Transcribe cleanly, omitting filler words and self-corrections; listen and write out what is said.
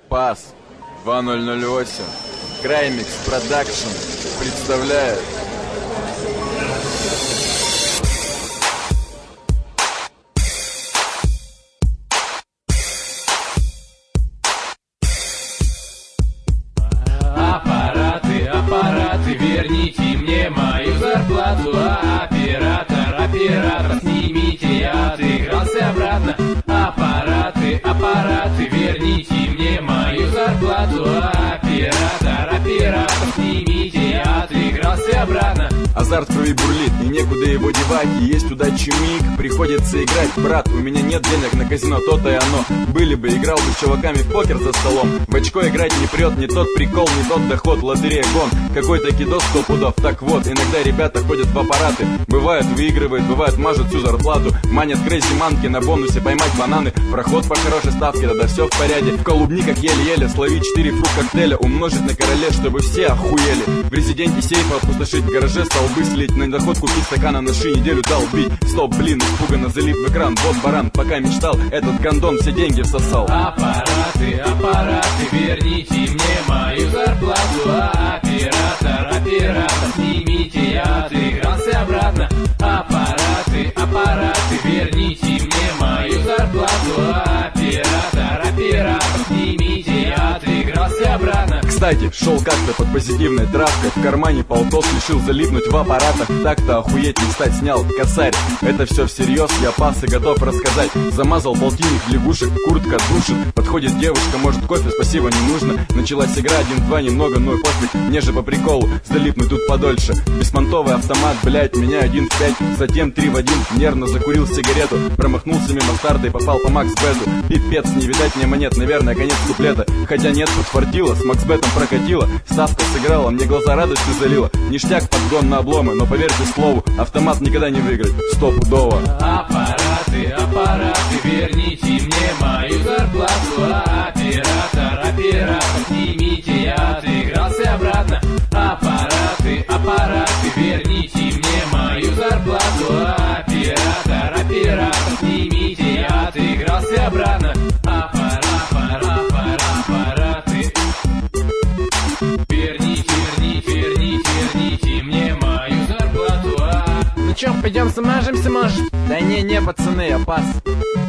ПАС 2008 Краймикс Продакшн представляет Аппараты, верните мне мою зарплату. Оператор, снимите, я отыгрался обратно. Аппараты, верните мне мою зарплату. Оператор, снимите, я отыгрался обратно. Азарт крови бурлит, и некуда его девать. И есть удачи миг, приходится играть. Брат, у меня нет денег на казино, то-то и оно. Были бы, играл бы с чуваками в покер за столом. В очко играть не прет, не тот прикол, не тот доход. Лотерея гон, какой-то кидос 100 пудов. Так вот, иногда ребята ходят в аппараты. Бывает выигрывают, бывает мажут всю зарплату. Манят крейзи манки на бонусе поймать бананы. Проход по хорошей ставке, тогда все в порядке. В клубниках еле-еле словить 4 фрукт коктейля. Умножить на короле, чтобы все охуели. В резиденте сейфа опустошить, в гараже столбы слить. На доход купить стакана на ши, неделю долбить. Стоп, блин, испуганно залип в экран. Вот баран, пока мечтал, этот гондон все деньги всосал. Аппараты, верните мне мою зарплату. Оператор, снимите, я отыгрался обратно. Аппараты, верните мне мою зарплату. Оператор, снимите, я отыгрался обратно. Кстати, шел как-то под позитивной травкой. В кармане полтос решил залипнуть в аппаратах. Так-то охуеть не стать, снял косарь. Это все всерьез, я пас и готов рассказать. Замазал полтинник лягушек, куртка душит. Подходит девушка, может кофе, спасибо, не нужно. Началась игра 1-2, немного, но и пофиг. Мне же по приколу, залипнуть тут подольше. Беспонтовый автомат, блять, меня 1 в 5. Затем 3 в 1, нервно закурил сигарету. Промахнулся мимо старта и попал по Макс-бету. Пипец, не видать мне монет, наверное, конец куплета. Хотя нет, подфартило, с Макс-бетом прокатило. Ставка сыграла, мне глаза радостью залила. Ништяк, подгон на обломы, но поверьте слову, автомат никогда не выиграет, стопудово. Аппараты, верните мне мою зарплату. Оператор, снимите, я отыгрался обратно. Аппараты, верните мне мою зарплату. Оператор, снимите, я отыгрался обратно. Аппараты, верните мне мою зарплату. Ну чё, пойдем замажемся, может? Да не, пацаны, я пас.